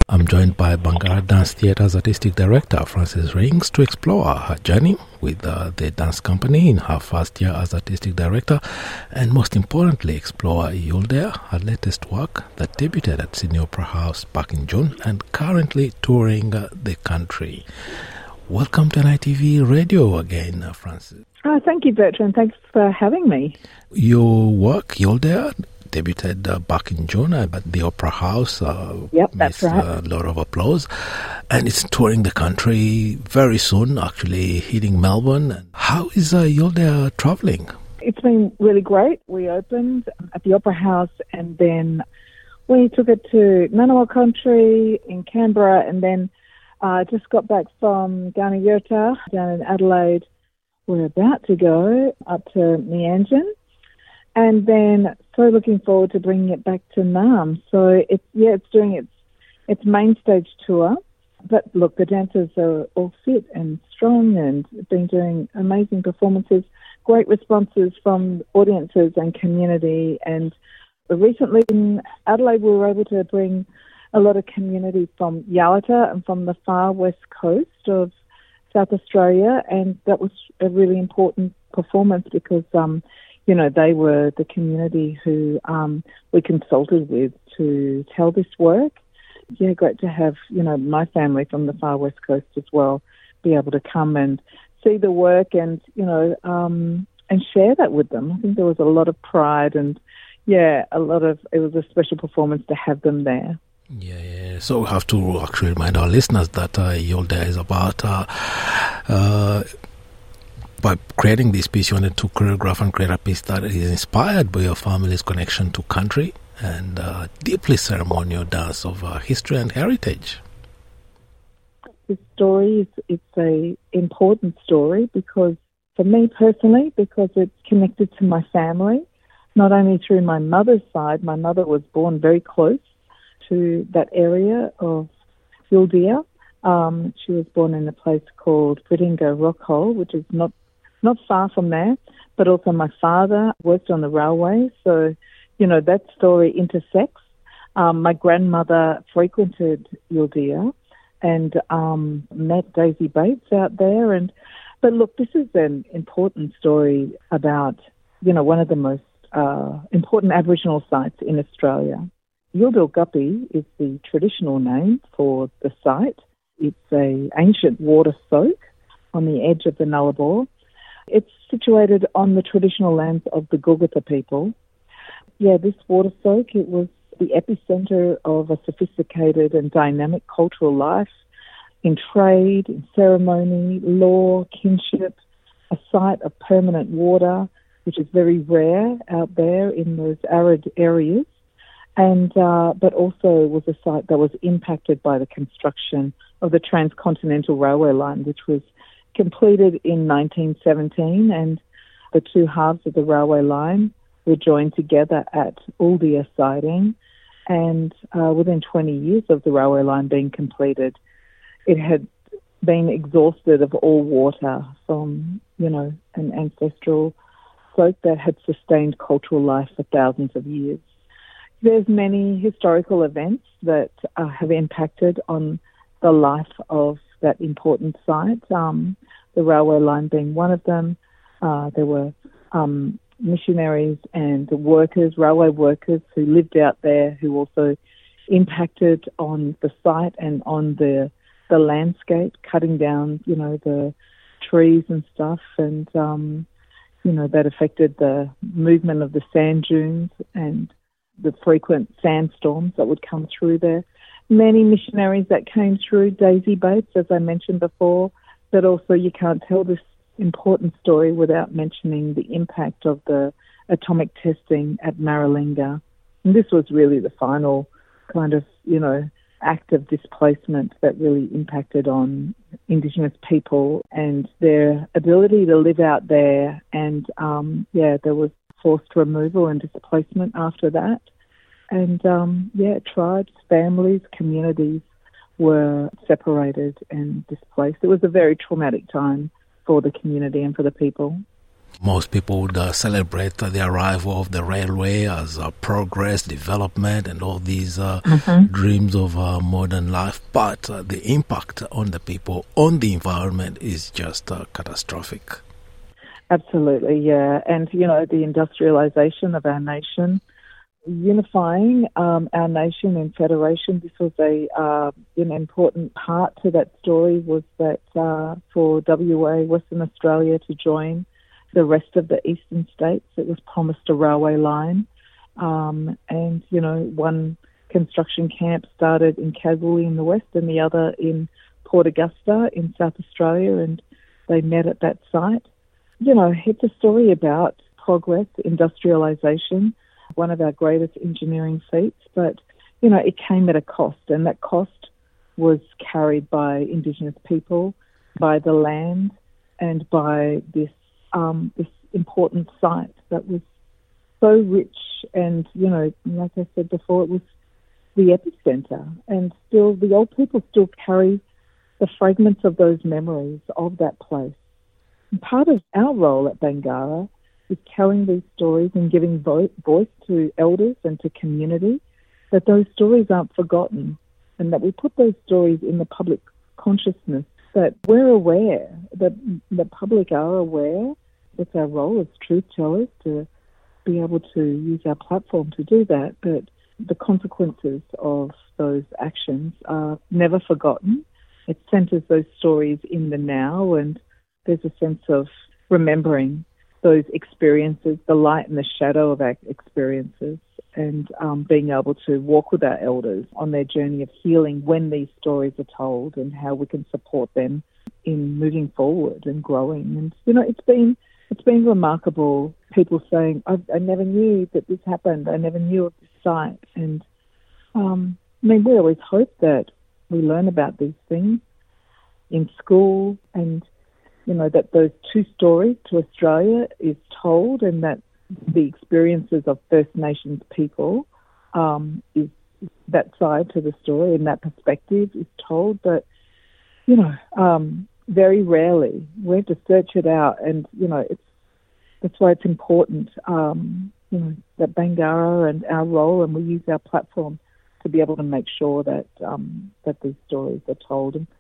I'm joined by Bangarra Dance Theatre's Artistic Director, Frances Rings, to explore her journey with the dance company in her first year as Artistic Director, and most importantly, explore Youldea, her latest work that debuted at Sydney Opera House back in June and currently touring the country. Welcome to NITV Radio again, Frances. Thank you, Bertrand. Thanks for having me. Your work, Youldea, debuted back in June at the Opera House. Yep, that's right. A lot of applause. And it's touring the country very soon, actually hitting Melbourne. How is Youldea travelling? It's been really great. We opened at the Opera House and then we took it to Ngunnawal Country in Canberra, and then just got back from Garnayurta down in Adelaide. We're about to go up to Meanjin. And then so looking forward to bringing it back to Naarm. So it's doing its main stage tour. But look, the dancers are all fit and strong and been doing amazing performances, great responses from audiences and community. And recently in Adelaide, we were able to bring a lot of community from Yalata and from the far west coast of South Australia. And that was a really important performance because they were the community who we consulted with to tell this work. Yeah, great to have, my family from the far west coast as well be able to come and see the work and, and share that with them. I think there was a lot of pride and, it was a special performance to have them there. Yeah. So we have to actually remind our listeners that Youldea is about... by creating this piece, you wanted to choreograph and create a piece that is inspired by your family's connection to country and deeply ceremonial dance of history and heritage. This story it's an important story because, for me personally, because it's connected to my family, not only through my mother's side. My mother was born very close to that area of Youldea. She was born in a place called Bridinga Rockhole, which is not far from there, but also my father worked on the railway, so, that story intersects. My grandmother frequented Youldea and met Daisy Bates out there. But look, this is an important story about, one of the most important Aboriginal sites in Australia. Yilbil Guppy is the traditional name for the site. It's an ancient water soak on the edge of the Nullarbor. It's situated on the traditional lands of the Gulgata people. Yeah, this water soak, it was the epicenter of a sophisticated and dynamic cultural life in trade, in ceremony, law, kinship, a site of permanent water, which is very rare out there in those arid areas, and but also was a site that was impacted by the construction of the Transcontinental Railway line, which was completed in 1917, and the two halves of the railway line were joined together at Youldea siding, and within 20 years of the railway line being completed, it had been exhausted of all water from, an ancestral soak that had sustained cultural life for thousands of years. There's many historical events that have impacted on the life of that important site, the railway line being one of them. There were missionaries and workers, railway workers who lived out there who also impacted on the site and on the landscape, cutting down, the trees and stuff, and, that affected the movement of the sand dunes and the frequent sandstorms that would come through there. Many missionaries that came through, Daisy Bates, as I mentioned before, but also you can't tell this important story without mentioning the impact of the atomic testing at Maralinga. And this was really the final kind of, act of displacement that really impacted on Indigenous people and their ability to live out there. And, there was forced removal and displacement after that. And, tribes, families, communities were separated and displaced. It was a very traumatic time for the community and for the people. Most people would celebrate the arrival of the railway as progress, development, and all these dreams of modern life. But the impact on the people, on the environment, is just catastrophic. Absolutely, yeah. And, the industrialization of our nation, unifying our nation in federation, this was an important part to that story, was that for WA, Western Australia, to join the rest of the eastern states, it was promised a railway line. And, one construction camp started in Kalgoorlie in the west and the other in Port Augusta in South Australia, and they met at that site. It's a story about progress, industrialisation, one of our greatest engineering feats, but, it came at a cost, and that cost was carried by Indigenous people, by the land, and by this important site that was so rich and, like I said before, it was the epicentre, and still the old people still carry the fragments of those memories of that place. And part of our role at Bangarra is carrying these stories and giving voice to elders and to community, that those stories aren't forgotten and that we put those stories in the public consciousness, that we're aware, that the public are aware. It's our role as truth tellers to be able to use our platform to do that, but the consequences of those actions are never forgotten. It centres those stories in the now, and there's a sense of remembering those experiences, the light and the shadow of our experiences, and being able to walk with our elders on their journey of healing when these stories are told, and how we can support them in moving forward and growing. And, it's been remarkable, people saying, I never knew that this happened, I never knew of this site. And, we always hope that we learn about these things in school, and that those two stories to Australia is told, and that the experiences of First Nations people is that side to the story, and that perspective is told. But, very rarely we have to search it out, and, that's why it's important, that Bangarra and our role, and we use our platform to be able to make sure that that these stories are told. And,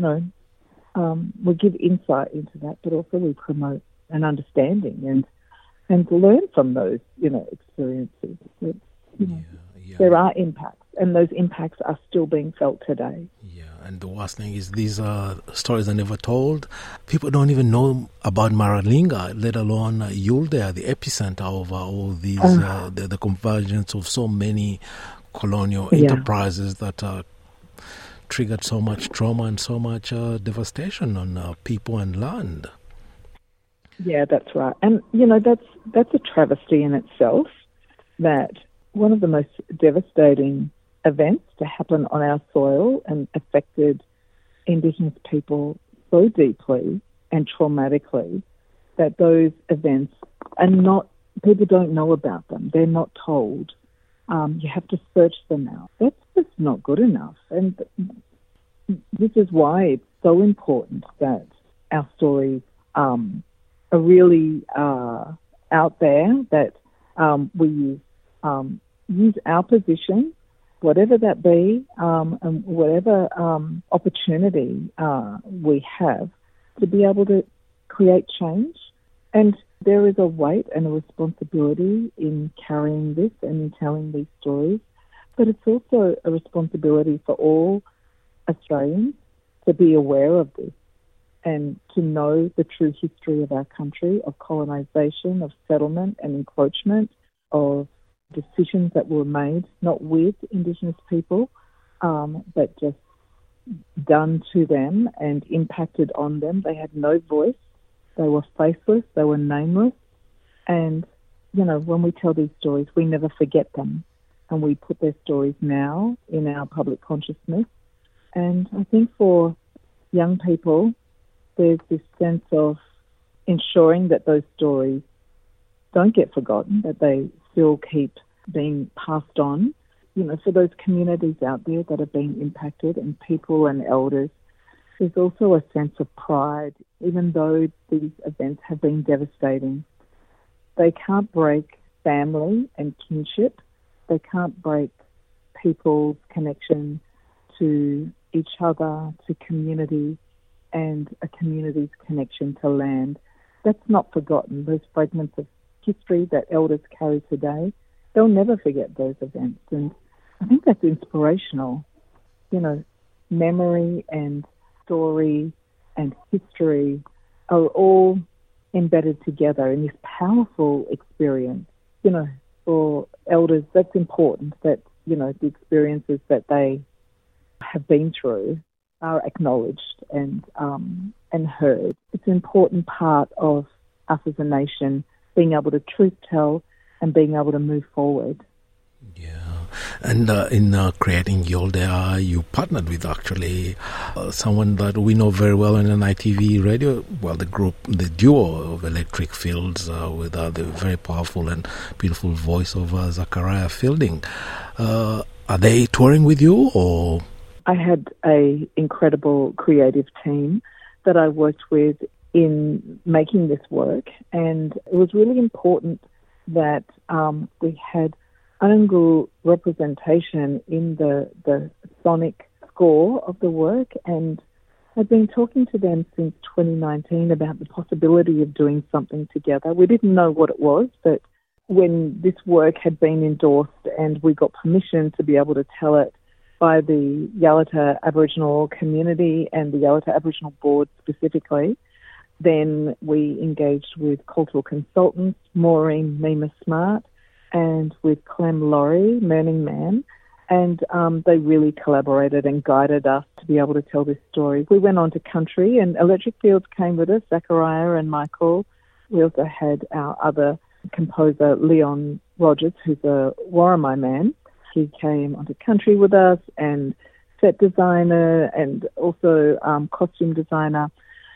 we give insight into that, but also we promote an understanding and learn from those, experiences. But, there are impacts, and those impacts are still being felt today. Yeah, and the worst thing is these stories are never told. People don't even know about Maralinga, let alone Youldea, the epicenter of all these, the convergence of so many colonial enterprises that triggered so much trauma and so much devastation on people and land. Yeah, that's right. And, that's a travesty in itself, that one of the most devastating events to happen on our soil and affected Indigenous people so deeply and traumatically, that those events are not, people don't know about them. They're not told. You have to search them out. That's just not good enough. And this is why it's so important that our stories are really out there, that we use our position, whatever that be, and whatever opportunity we have, to be able to create change. And there is a weight and a responsibility in carrying this and in telling these stories, but it's also a responsibility for all Australians to be aware of this and to know the true history of our country, of colonisation, of settlement and encroachment, of decisions that were made not with Indigenous people, but just done to them and impacted on them. They had no voice. They were faceless. They were nameless. And, when we tell these stories, we never forget them. And we put their stories now in our public consciousness. And I think for young people, there's this sense of ensuring that those stories don't get forgotten, that they still keep being passed on. For those communities out there that are being impacted, and people and elders, there's also a sense of pride, even though these events have been devastating, they can't break family and kinship. They can't break people's connection to each other, to community, and a community's connection to land. That's not forgotten. Those fragments of history that elders carry today, they'll never forget those events. And I think that's inspirational. You know, memory and story and history are all embedded together in this powerful experience. You know, for elders, that's important that, you know, the experiences that they have been through are acknowledged and heard. It's an important part of us as a nation being able to truth tell and being able to move forward. Yeah, and in creating Yolde, you partnered with actually someone that we know very well in NITV radio, well, the duo of Electric Fields with the very powerful and beautiful voice of Zachariah Fielding. Are they touring with you, or? I had an incredible creative team that I worked with in making this work, and it was really important that we had Anangu representation in the sonic score of the work, and I've been talking to them since 2019 about the possibility of doing something together. We didn't know what it was, but when this work had been endorsed and we got permission to be able to tell it by the Yalata Aboriginal community and the Yalata Aboriginal Board specifically, then we engaged with cultural consultants, Maureen Mima Smart, and with Clem Laurie, Burning Man, and they really collaborated and guided us to be able to tell this story. We went on to country, and Electric Fields came with us, Zachariah and Michael. We also had our other composer, Leon Rogers, who's a Warramai man. He came onto country with us, and set designer and also costume designer.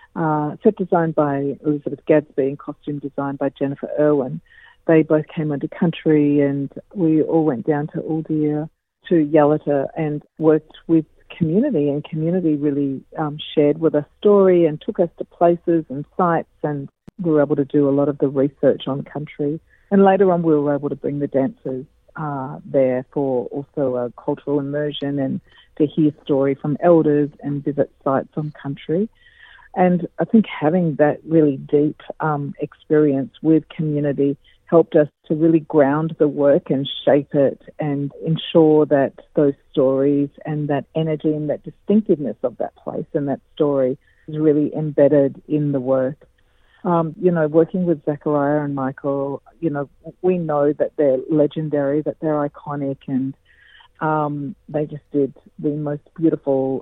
Set design by Elizabeth Gadsby and costume design by Jennifer Irwin. They both came onto country, and we all went down to Uldia, to Yalata, and worked with community, and community really shared with us story and took us to places and sites, and we were able to do a lot of the research on country. And later on we were able to bring the dancers there for also a cultural immersion and to hear story from elders and visit sites on country. And I think having that really deep experience with community helped us to really ground the work and shape it and ensure that those stories and that energy and that distinctiveness of that place and that story is really embedded in the work. You know, working with Zachariah and Michael, you know, we know that they're legendary, that they're iconic, and they just did the most beautiful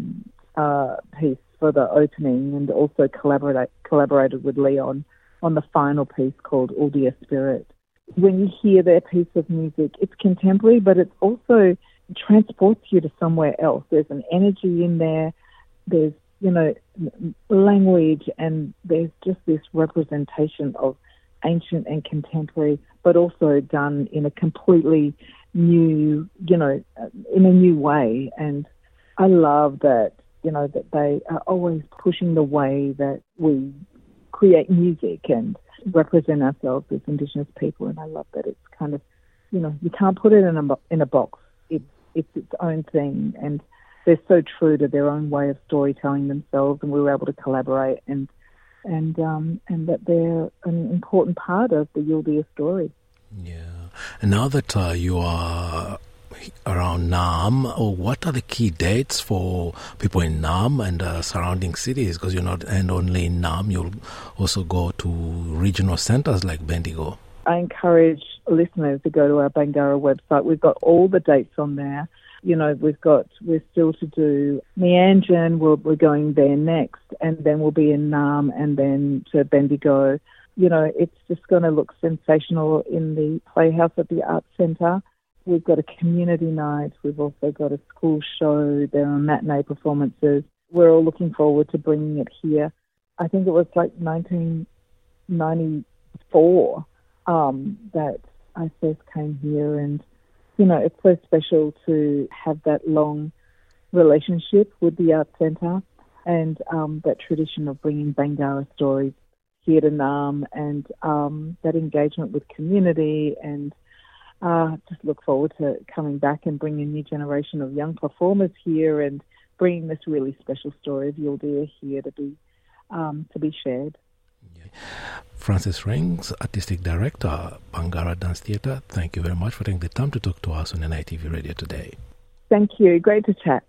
piece for the opening, and also collaborated with Leon on the final piece called Uldia Spirit. When you hear their piece of music, it's contemporary, but it also transports you to somewhere else. There's an energy in there. There's, you know, language, and there's just this representation of ancient and contemporary, but also done in a completely new, you know, in a new way. And I love that, you know, that they are always pushing the way that we create music and represent ourselves as Indigenous people. And I love that it's kind of, you know, you can't put it in a box. It's its own thing, and they're so true to their own way of storytelling themselves. And we were able to collaborate, and that they're an important part of the Yoldia story. Yeah. And now that you are around Naarm, what are the key dates for people in Naarm and surrounding cities? Because you're not and only in Naarm, you'll also go to regional centres like Bendigo. I encourage listeners to go to our Bangarra website. We've got all the dates on there. You know, we're still to do Meanjin, we're going there next, and then we'll be in Naarm and then to Bendigo. You know, it's just going to look sensational in the Playhouse at the Arts Centre. We've got a community night. We've also got a school show. There are matinee performances. We're all looking forward to bringing it here. I think it was like 1994 that I first came here, and you know, it's so special to have that long relationship with the Arts Centre and that tradition of bringing Bangarra stories theatre Naarm and that engagement with community, and just look forward to coming back and bringing a new generation of young performers here and bringing this really special story of Yildir here to be shared. Yeah. Frances Rings, Artistic Director, Bangarra Dance Theatre, thank you very much for taking the time to talk to us on NITV Radio today. Thank you. Great to chat.